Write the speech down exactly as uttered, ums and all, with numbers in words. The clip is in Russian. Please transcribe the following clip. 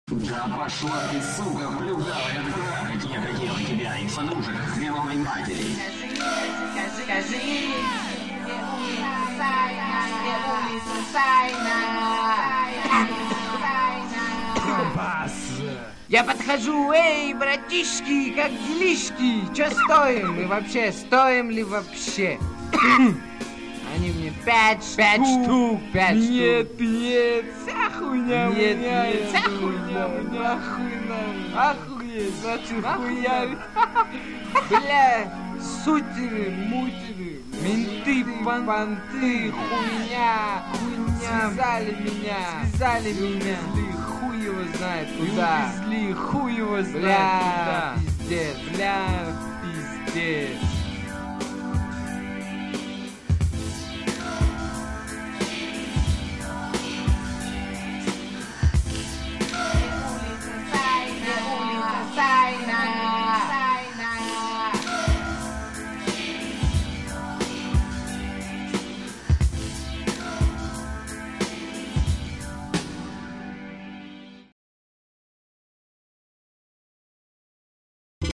Да пошла ты, сука, плюгавая дура! Я хотел тебя и подружек хреновой матери. Скажи, скажи, где умница Сайна, где умница Сайна, Компас. Я подхожу, эй, братишки, как делишки? Че стоим? И вообще, стоим ли вообще? Они мне пять штук, пять штук, пять нет, штук. Нет, вся хуйня, Нет, меня, нет, вся вся хуйня, хуйня, меня. охуенно. Охуеть, значит, хуя. Бля, сутеры, мутеры, менты, понты, хуйня, хуйня, связали меня, связали меня, хуй его знает куда, Увезли, хуй его знает бля, куда. пиздец, Бля, пиздец.